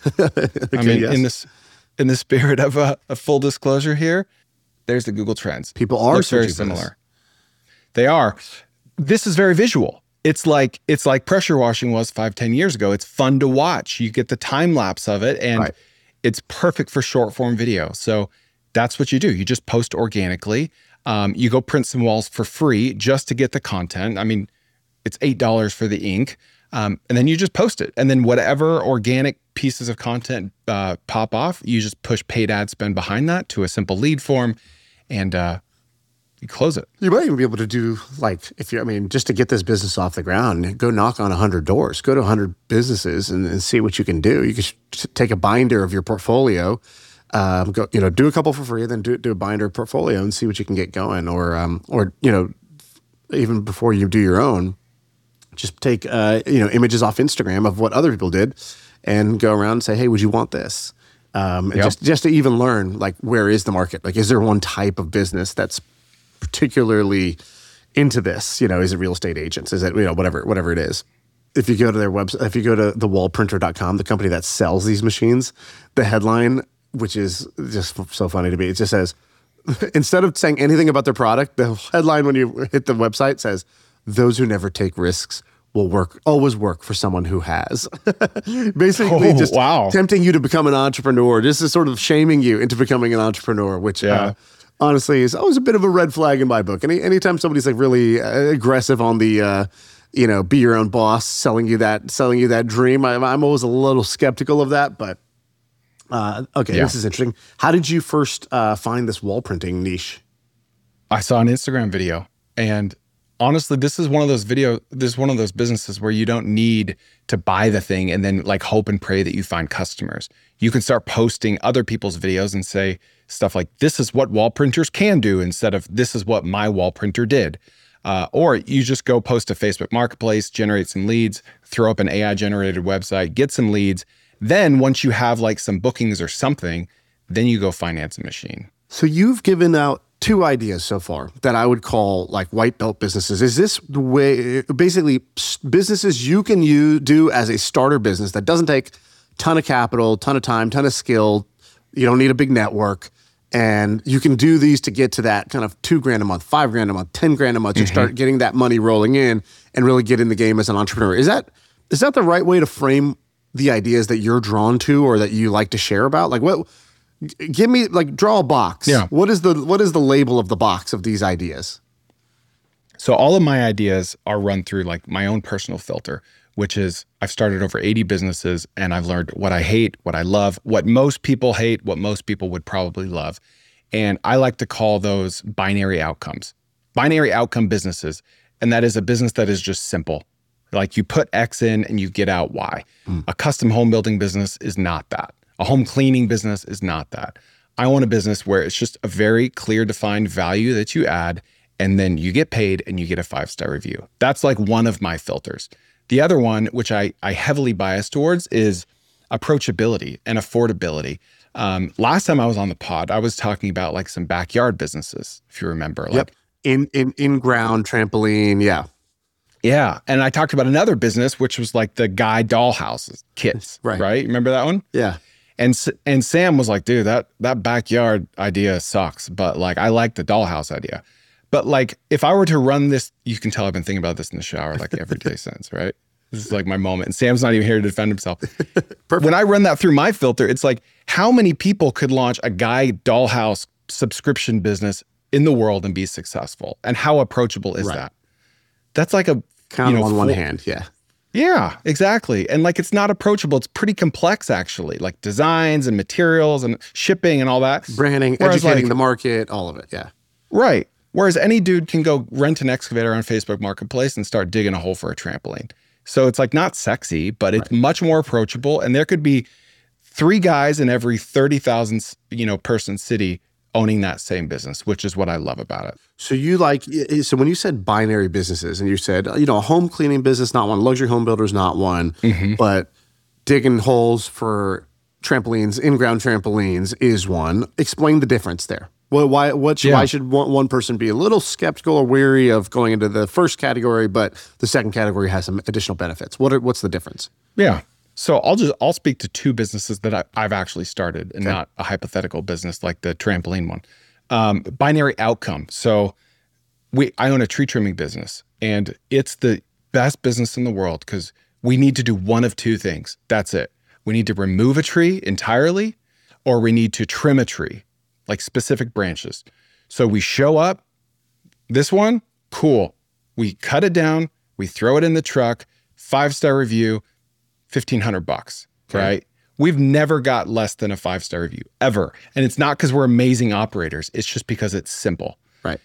I mean, yes. in this in the spirit of a, a full disclosure here, there's the Google Trends. People are Looks very searching for this. similar. They are. This is very visual. It's like it's like pressure washing was five, ten years ago. It's fun to watch. You get the time lapse of it, and Right. it's perfect for short form video. So that's what you do. You just post organically. Um, you go print some walls for free just to get the content. I mean, it's eight dollars for the ink. Um, and then you just post it. And then whatever organic pieces of content uh, pop off, you just push paid ad spend behind that to a simple lead form, and uh, you close it. You might even be able to do like, if you, I mean, just to get this business off the ground, go knock on a hundred doors, go to a hundred businesses and, and see what you can do. You could sh- take a binder of your portfolio, um, go, you know, do a couple for free, then do do a binder portfolio and see what you can get going. Or, um, or you know, even before you do your own, just take uh, you know images off Instagram of what other people did, and go around and say, hey, would you want this? Um, and Yep. just just to even learn, like, where is the market? Like, is there one type of business that's particularly into this? You know, is it real estate agents? Is it, you know, whatever whatever it is? If you go to their website, if you go to the wall printer dot com, the company that sells these machines, the headline, which is just so funny to me, it just says, instead of saying anything about their product, the headline when you hit the website says, "Those who never take risks will work always work for someone who has." Basically, Oh, just wow. tempting you to become an entrepreneur. This is sort of shaming you into becoming an entrepreneur, which Yeah. uh, honestly is always a bit of a red flag in my book. Any anytime somebody's like really uh, aggressive on the uh, you know, be your own boss, selling you that selling you that dream, I'm, I'm always a little skeptical of that. But uh, okay, Yeah. this is interesting. How did you first uh, find this wall printing niche? I saw an Instagram video, and honestly, this is one of those video, this is one of those businesses where you don't need to buy the thing and then like hope and pray that you find customers. You can start posting other people's videos and say stuff like, this is what wall printers can do, instead of this is what my wall printer did. Uh, or you just go post to Facebook Marketplace, generate some leads, throw up an A I generated website, get some leads. Then once you have like some bookings or something, then you go finance a machine. So you've given out two ideas so far that I would call like white belt businesses. Is this the way, basically s- businesses you can use, do as a starter business that doesn't take ton of capital, ton of time, ton of skill. You don't need a big network, and you can do these to get to that kind of two grand a month, five grand a month, ten grand a month, and start getting that money rolling in and really get in the game as an entrepreneur. Is that is that the right way to frame the ideas that you're drawn to or that you like to share about? Like what? G- Give me like draw a box. Yeah. What is the what is the label of the box of these ideas? So all of my ideas are run through like my own personal filter, which is I've started over eighty businesses and I've learned what I hate, what I love, what most people hate, what most people would probably love. And I like to call those binary outcomes, binary outcome businesses. And that is a business that is just simple. Like you put X in and you get out Y. A custom home building business is not that. A home cleaning business is not that. I want a business where it's just a very clear defined value that you add, and then you get paid and you get a five-star review. That's like one of my filters. The other one, which I, I heavily bias towards, is approachability and affordability. Um, last time I was on the pod, I was talking about like some backyard businesses, if you remember. Like, Yep. In in in ground trampoline. Yeah. yeah. And I talked about another business, which was like the guy dollhouses kits, Right. right? Remember that one? Yeah. And S- and Sam was like, dude, that that backyard idea sucks, but like I like the dollhouse idea. But like if I were to run this, you can tell I've been thinking about this in the shower like every day since, right? This is like my moment. And Sam's not even here to defend himself. When I run that through my filter, it's like how many people could launch a guy dollhouse subscription business in the world and be successful? And how approachable is Right. that? That's like a Count you them know, on one full- hand. Yeah. Yeah, exactly. And like, it's not approachable. It's pretty complex, actually, like designs and materials and shipping and all that. Branding, Whereas, educating like- the market, all of it. Yeah. Right. Whereas any dude can go rent an excavator on Facebook Marketplace and start digging a hole for a trampoline. So it's like not sexy, but it's much more approachable. And there could be three guys in every thirty thousand, you know, person city owning that same business, which is what I love about it. So you like, so when you said binary businesses and you said, you know, a home cleaning business, not one, luxury home builders, not one, Mm-hmm. but digging holes for trampolines, in-ground trampolines is one. Explain the difference there. Well, why, what should, Yeah. why should one, one person be a little skeptical or weary of going into the first category, but the second category has some additional benefits? What are, what's the difference? Yeah. So I'll just I'll speak to two businesses that I, I've actually started, and not a hypothetical business like the trampoline one. Um, binary outcome. So we I own a tree trimming business, and it's the best business in the world because we need to do one of two things. That's it. We need to remove a tree entirely, or we need to trim a tree, like specific branches. So we show up. This one, cool. We cut it down. We throw it in the truck. Five star review. fifteen hundred bucks, right? We've never got less than a five-star review ever. And it's not because we're amazing operators. It's just because it's simple. Right.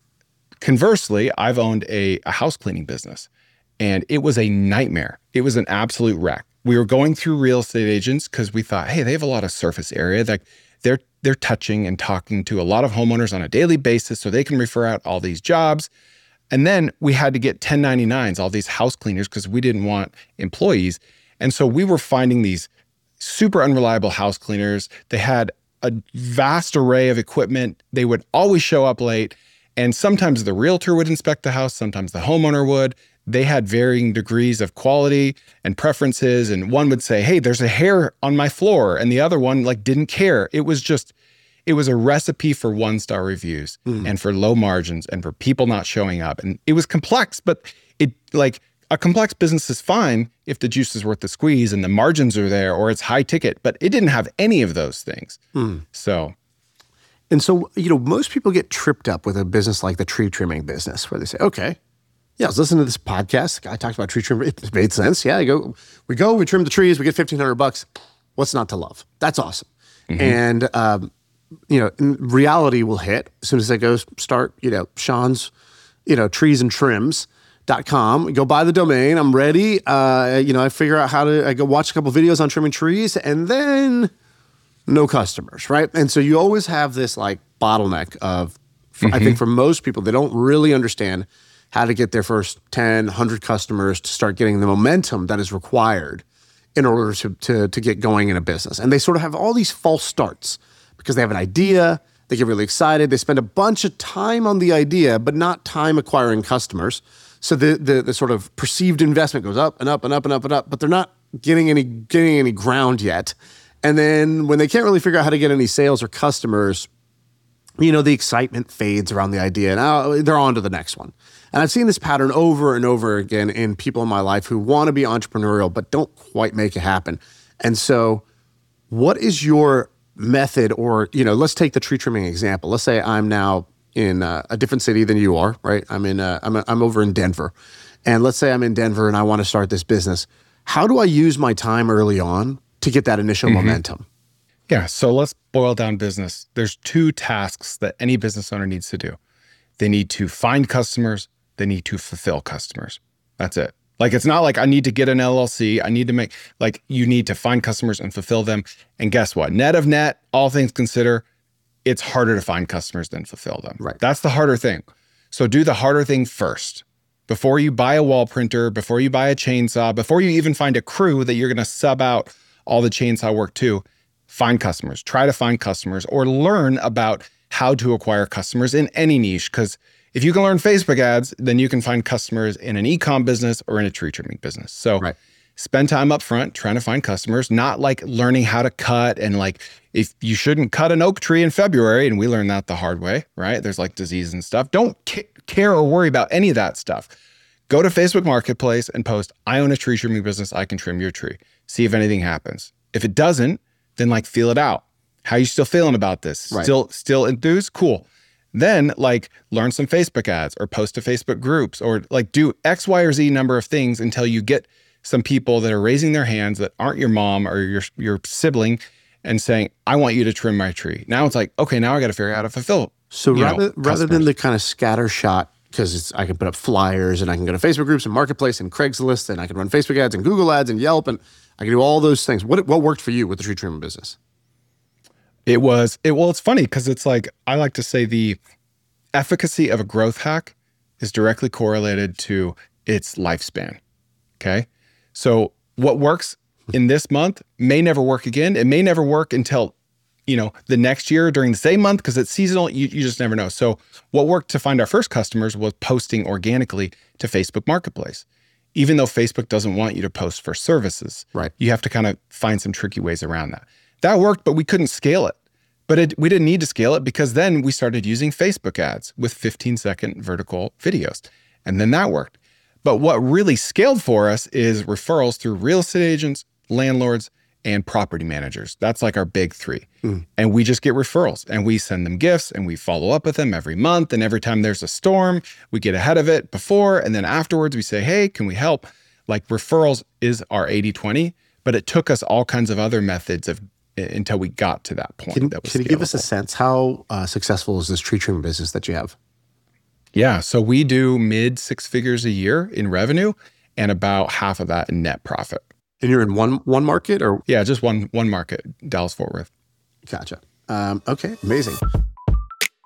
Conversely, I've owned a, a house cleaning business and it was a nightmare. It was an absolute wreck. We were going through real estate agents because we thought, hey, they have a lot of surface area. Like they're they're touching and talking to a lot of homeowners on a daily basis so they can refer out all these jobs. And then we had to get ten ninety-nines, all these house cleaners, because we didn't want employees. And so we were finding these super unreliable house cleaners. They had a vast array of equipment. They would always show up late. And sometimes the realtor would inspect the house. Sometimes the homeowner would. They had varying degrees of quality and preferences. And one would say, hey, there's a hair on my floor. And the other one like didn't care. It was just, it was a recipe for one-star reviews mm. and for low margins and for people not showing up. And it was complex, but it like a complex business is fine if the juice is worth the squeeze and the margins are there or it's high ticket, but it didn't have any of those things. Mm. So. And so, you know, most people get tripped up with a business like the tree trimming business where they say, okay, yeah, I was listening to this podcast. The guy talked about tree trimming. It made sense. Yeah, I go, we go, we trim the trees, we get fifteen hundred bucks. What's not to love? That's awesome. Mm-hmm. And, um, you know, reality will hit as soon as I go start, you know, Sean's, you know, trees and trims dot com. Go buy the domain. I'm ready. Uh, you know, I figure out how to, I go watch a couple videos on trimming trees and then no customers, right? And so you always have this like bottleneck of, mm-hmm. I think for most people, they don't really understand how to get their first ten, one hundred customers to start getting the momentum that is required in order to, to, to get going in a business. And they sort of have all these false starts because they have an idea, they get really excited, they spend a bunch of time on the idea, but not time acquiring customers. So the, the the sort of perceived investment goes up and up and up and up and up, but they're not getting any getting any ground yet. And then when they can't really figure out how to get any sales or customers, you know, the excitement fades around the idea and oh, they're on to the next one. And I've seen this pattern over and over again in people in my life who want to be entrepreneurial but don't quite make it happen. And so what is your method or, you know, let's take the tree trimming example. Let's say I'm now in uh, a different city than you are, right? I'm in, uh, I'm, I'm over in Denver. And let's say I'm in Denver and I want to start this business. How do I use my time early on to get that initial mm-hmm. momentum? Yeah, so let's boil down business. There's two tasks that any business owner needs to do. They need to find customers. They need to fulfill customers. That's it. Like, it's not like I need to get an L L C. I need to make, like, you need to find customers and fulfill them. And guess what? Net of net, all things considered, it's harder to find customers than fulfill them. Right. That's the harder thing. So do the harder thing first. Before you buy a wall printer, before you buy a chainsaw, before you even find a crew that you're going to sub out all the chainsaw work to, find customers. Try to find customers or learn about how to acquire customers in any niche. Because if you can learn Facebook ads, then you can find customers in an e-com business or in a tree trimming business. So right. spend time up front trying to find customers, not like learning how to cut and like if you shouldn't cut an oak tree in February, and we learned that the hard way, right? There's like disease and stuff. Don't ca- care or worry about any of that stuff. Go to Facebook Marketplace and post, I own a tree trimming business, I can trim your tree. See if anything happens. If it doesn't, then like feel it out. How are you still feeling about this? Right. Still, still enthused? Cool. Then like learn some Facebook ads or post to Facebook groups or like do X, Y, or Z number of things until you get some people that are raising their hands that aren't your mom or your, your sibling and saying, I want you to trim my tree. Now it's like, okay, now I got to figure out how to fulfill. So rather, know, rather than the kind of scatter shot, because I can put up flyers and I can go to Facebook groups and Marketplace and Craigslist and I can run Facebook ads and Google ads and Yelp and I can do all those things. What what worked for you with the tree trimming business? It was, it well, it's funny because it's like, I like to say the efficacy of a growth hack is directly correlated to its lifespan, okay? So what works in this month may never work again. It may never work until, you know, the next year during the same month because it's seasonal. You, you just never know. So what worked to find our first customers was posting organically to Facebook Marketplace. Even though Facebook doesn't want you to post for services, right? You have to kind of find some tricky ways around that. That worked, but we couldn't scale it. But it, we didn't need to scale it because then we started using Facebook ads with fifteen second vertical videos. And then that worked. But what really scaled for us is referrals through real estate agents, landlords, and property managers. That's like our big three. Mm. And we just get referrals and we send them gifts and we follow up with them every month. And every time there's a storm, we get ahead of it before. And then afterwards we say, hey, can we help? Like referrals is our eighty twenty, but it took us all kinds of other methods of until we got to that point. Can, that was can you give us a sense, how uh, successful is this tree trimming business that you have? Yeah, so we do mid six figures a year in revenue and about half of that in net profit. And you're in one one market or? Yeah, just one one market, Dallas-Fort Worth. Gotcha. Um, okay, amazing.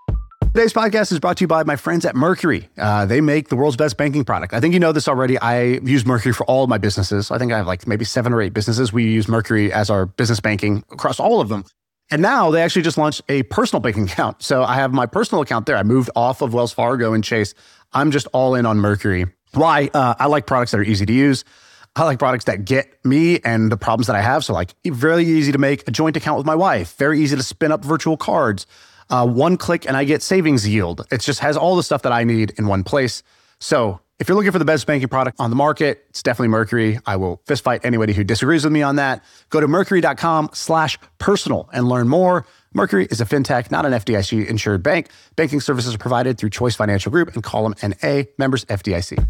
Today's podcast is brought to you by my friends at Mercury. Uh, they make the world's best banking product. I think you know this already. I use Mercury for all of my businesses. I think I have like maybe seven or eight businesses. We use Mercury as our business banking across all of them. And now they actually just launched a personal banking account. So I have my personal account there. I moved off of Wells Fargo and Chase. I'm just all in on Mercury. Why? Uh, I like products that are easy to use. I like products that get me and the problems that I have. So like very easy to make a joint account with my wife. Very easy to spin up virtual cards. Uh, one click and I get savings yield. It just has all the stuff that I need in one place. So if you're looking for the best banking product on the market, it's definitely Mercury. I will fist fight anybody who disagrees with me on that. Go to mercury.com slash personal and learn more. Mercury is a fintech, not an F D I C insured bank. Banking services are provided through Choice Financial Group and Column N A, members F D I C.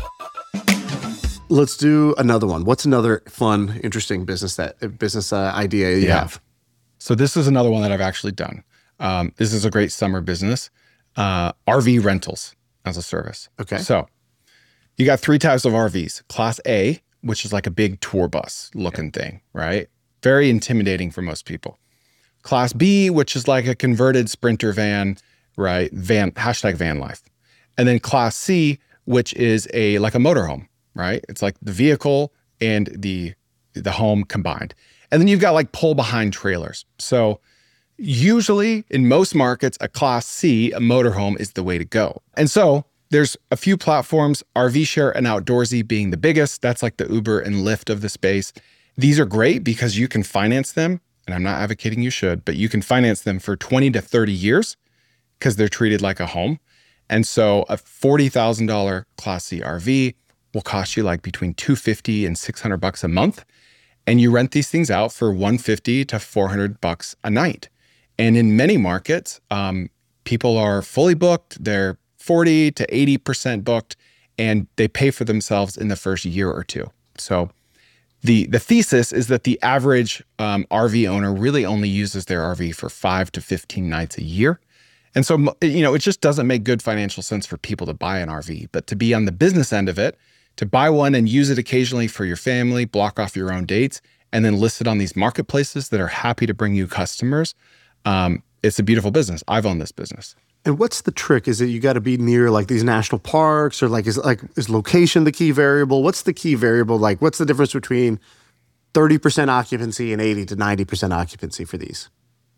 Let's do another one. What's another fun, interesting business that business uh, idea you Yeah. have? So this is another one that I've actually done. Um, this is a great summer business, uh, R V rentals as a service. Okay. So you got three types of R Vs. Class A, which is like a big tour bus looking thing, right? Very intimidating for most people. Class B, which is like a converted Sprinter van, right? Van, hashtag van life. And then Class C, which is a like a motorhome, right? It's like the vehicle and the the home combined. And then you've got like pull behind trailers. So usually in most markets, a Class C, a motorhome is the way to go. And so there's a few platforms, RVshare and Outdoorsy being the biggest. That's like the Uber and Lyft of the space. These are great because you can finance them, and I'm not advocating you should, but you can finance them for twenty to thirty years because they're treated like a home. And so a forty thousand dollars Class C R V will cost you like between two hundred fifty and six hundred bucks a month. And you rent these things out for one hundred fifty to four hundred bucks a night. And in many markets, um, people are fully booked. They're forty to eighty percent booked, and they pay for themselves in the first year or two. So the the thesis is that the average um, R V owner really only uses their R V for five to fifteen nights a year. And so, you know, it just doesn't make good financial sense for people to buy an R V, but to be on the business end of it, to buy one and use it occasionally for your family, block off your own dates, and then list it on these marketplaces that are happy to bring you customers. Um, it's a beautiful business. I've owned this business. And what's the trick? Is it you got to be near like these national parks, or like is like is location the key variable? What's the key variable? Like what's the difference between thirty percent occupancy and eighty to ninety percent occupancy for these?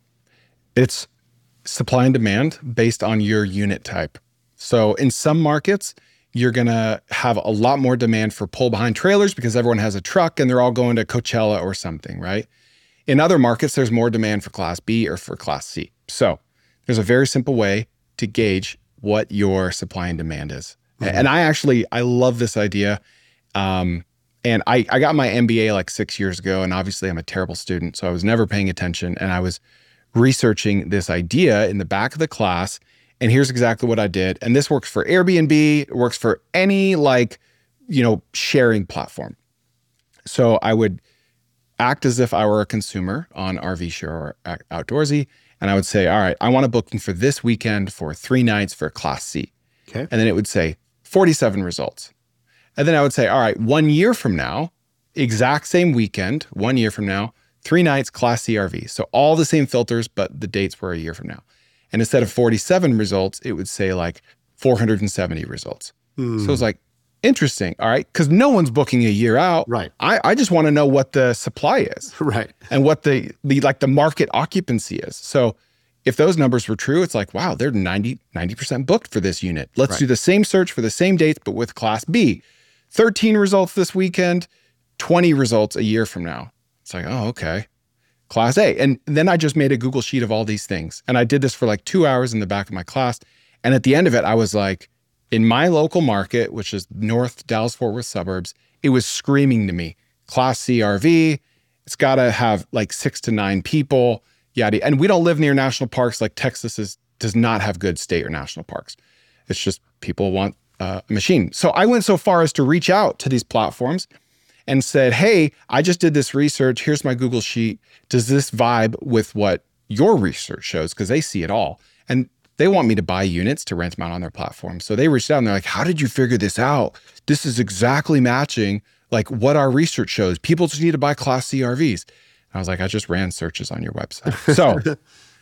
It's supply and demand based on your unit type. So in some markets, you're going to have a lot more demand for pull behind trailers because everyone has a truck and they're all going to Coachella or something, right? In other markets, there's more demand for Class B or for Class C. So there's a very simple way to gauge what your supply and demand is. Mm-hmm. And I actually, I love this idea. Um, and I, I got my M B A like six years ago, and obviously I'm a terrible student, so I was never paying attention. And I was researching this idea in the back of the class. And here's exactly what I did. And this works for Airbnb. It works for any like, you know, sharing platform. So I would act as if I were a consumer on RVshare or Outdoorsy. And I would say, all right, I want a booking for this weekend for three nights for Class C. Okay. And then it would say forty-seven results. And then I would say, all right, one year from now, exact same weekend, one year from now, three nights Class C R V. So all the same filters, but the dates were a year from now. And instead of forty-seven results, it would say like four hundred seventy results. Mm. So it's like, interesting. All right. Because no one's booking a year out. Right. I, I just want to know what the supply is. Right. And what the, the like the market occupancy is. So if those numbers were true, it's like, wow, they're ninety, ninety percent booked for this unit. Let's Right. do the same search for the same dates, but with Class B. thirteen results this weekend, twenty results a year from now. It's like, oh, okay. Class A. And then I just made a Google sheet of all these things. And I did this for like two hours in the back of my class. And at the end of it, I was like, in my local market, which is North Dallas-Fort Worth suburbs, it was screaming to me, Class C R V, it's got to have like six to nine people, yada. And we don't live near national parks. Like Texas is, does not have good state or national parks. It's just people want uh, a machine. So I went so far as to reach out to these platforms and said, hey, I just did this research. Here's my Google sheet. Does this vibe with what your research shows? Because they see it all. And they want me to buy units to rent them out on their platform. So they reached out and they're like, how did you figure this out? This is exactly matching like what our research shows. People just need to buy Class C R Vs. And I was like, I just ran searches on your website. So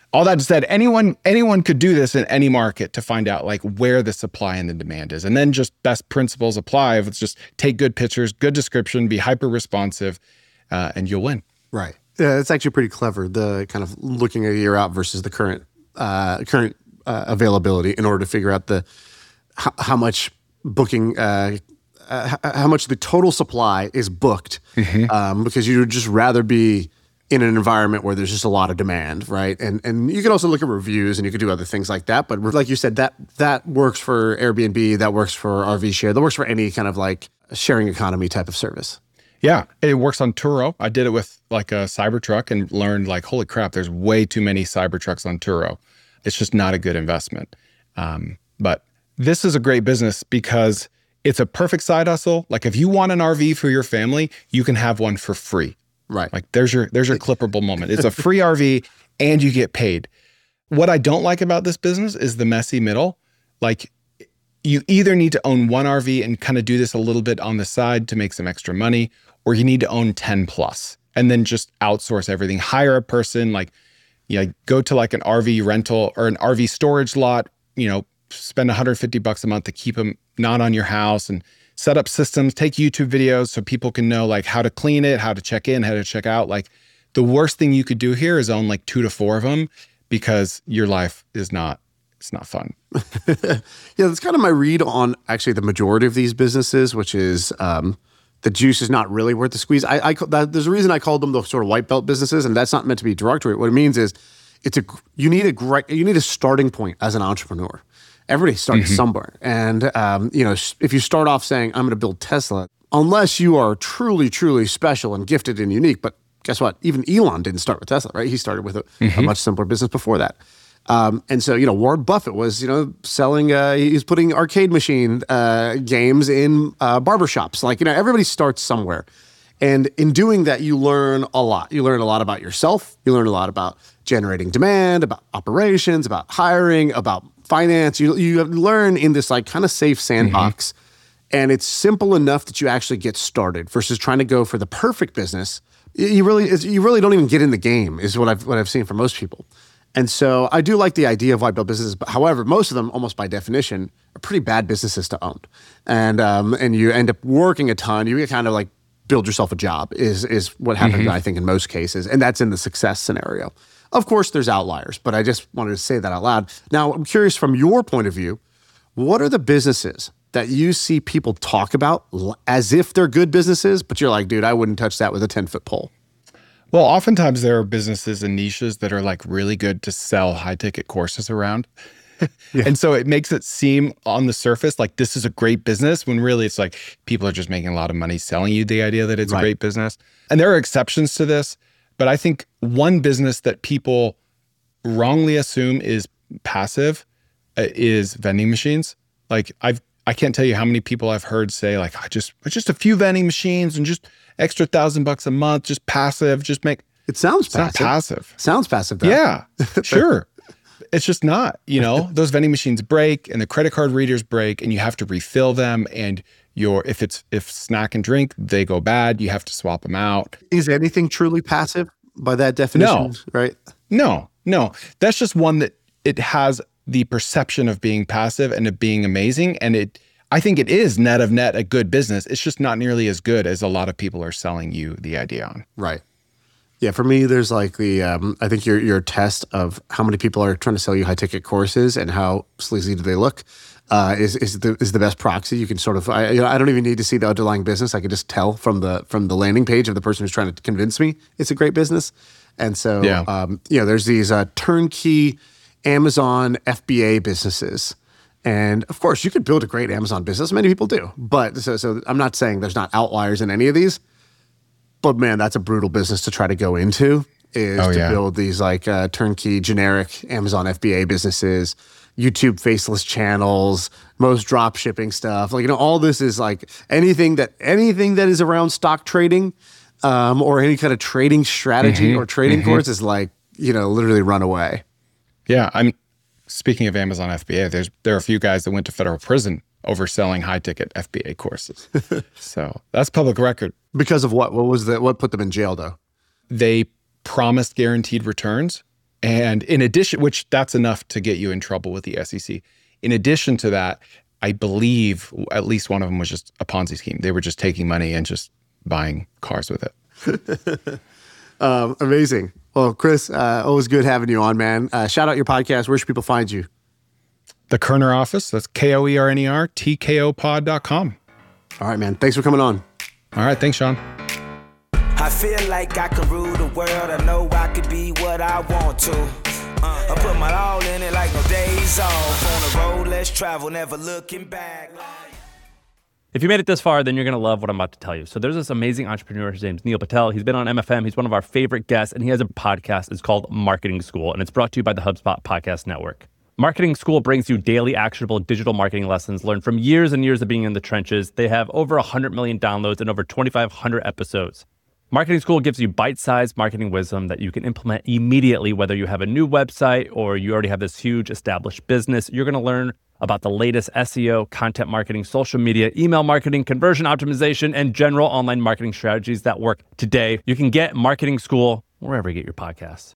all that said, anyone anyone could do this in any market to find out like where the supply and the demand is. And then just best principles apply. If it's just take good pictures, good description, be hyper responsive, uh, and you'll win. Right. Yeah, it's actually pretty clever, the kind of looking a year out versus the current uh, current uh, availability in order to figure out the how, how much booking, uh, uh, how much the total supply is booked, mm-hmm. um, because you'd just rather be in an environment where there's just a lot of demand, right? And and you can also look at reviews and you could do other things like that. But like you said, that that works for Airbnb, that works for R V share, that works for any kind of like sharing economy type of service. Yeah, it works on Turo. I did it with like a Cybertruck and learned like, holy crap, there's way too many Cybertrucks on Turo. It's just not a good investment. Um, but this is a great business because it's a perfect side hustle. Like if you want an R V for your family, you can have one for free. Right. Like there's your there's your clippable moment. It's a free R V and you get paid. What I don't like about this business is the messy middle. Like you either need to own one R V and kind of do this a little bit on the side to make some extra money, or you need to own ten plus and then just outsource everything. Hire a person, like, you know, go to like an R V rental or an R V storage lot, you know, spend one hundred fifty bucks a month to keep them not on your house and set up systems, take YouTube videos so people can know like how to clean it, how to check in, how to check out. Like the worst thing you could do here is own like two to four of them because your life is not, it's not fun. Yeah, that's kind of my read on actually the majority of these businesses, which is um, the juice is not really worth the squeeze. I, I that, there's a reason I called them the sort of white belt businesses, and that's not meant to be derogatory. What it means is it's a you need a great you need a starting point as an entrepreneur. Everybody starts mm-hmm. somewhere. And, um, you know, if you start off saying, I'm going to build Tesla, unless you are truly, truly special and gifted and unique, but guess what? Even Elon didn't start with Tesla, right? He started with a, mm-hmm. a much simpler business before that. Um, and so, you know, Warren Buffett was, you know, selling, uh, he's putting arcade machine uh, games in uh, barbershops. Like, you know, everybody starts somewhere. And in doing that, you learn a lot. You learn a lot about yourself. You learn a lot about generating demand, about operations, about hiring, about finance. You you learn in this like kind of safe sandbox. Mm-hmm. And it's simple enough that you actually get started versus trying to go for the perfect business. You really you really don't even get in the game is what I've what I've seen for most people. And so I do like the idea of white belt businesses, but however, most of them, almost by definition, are pretty bad businesses to own. And um, and you end up working a ton. You kind of like build yourself a job is is what happens, mm-hmm. I think, in most cases. And that's in the success scenario. Of course, there's outliers, but I just wanted to say that out loud. Now, I'm curious from your point of view, what are the businesses that you see people talk about as if they're good businesses, but you're like, dude, I wouldn't touch that with a ten-foot pole? Well, oftentimes there are businesses and niches that are like really good to sell high-ticket courses around. Yeah. And so it makes it seem on the surface like this is a great business when really it's like people are just making a lot of money selling you the idea that it's right. a great business. And there are exceptions to this, but I think one business that people wrongly assume is passive uh, is vending machines. Like I've I can't tell you how many people I've heard say like I just just a few vending machines and just extra thousand bucks a month, just passive, just make it sounds it's passive. Not passive. Sounds passive though. Yeah, sure. It's just not, you know, those vending machines break and the credit card readers break and you have to refill them. And your if it's if snack and drink, they go bad. You have to swap them out. Is anything truly passive by that definition? No. Right? No, no. That's just one that it has the perception of being passive and of being amazing. And it, I think it is net of net a good business. It's just not nearly as good as a lot of people are selling you the idea on. Right. Yeah, for me, there's like the, um, I think your your test of how many people are trying to sell you high ticket courses and how sleazy do they look uh, is is the is the best proxy. You can sort of, I, you know, I don't even need to see the underlying business. I can just tell from the from the landing page of the person who's trying to convince me it's a great business. And so, yeah. um, you know, there's these uh, turnkey Amazon F B A businesses. And of course, you could build a great Amazon business. Many people do. But so so I'm not saying there's not outliers in any of these. But man, that's a brutal business to try to go into, is oh, to yeah. build these like uh, turnkey generic Amazon F B A businesses, YouTube faceless channels, most drop shipping stuff. Like, you know, all this is like anything that anything that is around stock trading um, or any kind of trading strategy mm-hmm. or trading mm-hmm. course is like, you know, literally run away. Yeah. I'm speaking of Amazon F B A, there's there are a few guys that went to federal prison over selling high ticket F B A courses. So that's public record. Because of what? What was the, what put them in jail though? They promised guaranteed returns And in addition, which that's enough to get you in trouble with the S E C. In addition to that, I believe at least one of them was just a Ponzi scheme. They were just taking money and just buying cars with it. um, amazing. Well, Chris, uh, always good having you on, man. Uh, shout out your podcast. Where should people find you? The Kerner Office. That's K O E R N E R, T K O pod dot com. All right, man. Thanks for coming on. All right. Thanks, Sean. I feel like I can rule the world. I know I could be what I want to. Uh, I put my all in it like no days off. On the road, let's travel, never looking back. If you made it this far, then you're going to love what I'm about to tell you. So there's this amazing entrepreneur. His name's Neil Patel. He's been on M F M. He's one of our favorite guests, and he has a podcast. It's called Marketing School, and it's brought to you by the HubSpot Podcast Network. Marketing School brings you daily actionable digital marketing lessons learned from years and years of being in the trenches. They have over one hundred million downloads and over twenty-five hundred episodes. Marketing School gives you bite-sized marketing wisdom that you can implement immediately, whether you have a new website or you already have this huge established business. You're going to learn about the latest S E O, content marketing, social media, email marketing, conversion optimization, and general online marketing strategies that work today. You can get Marketing School wherever you get your podcasts.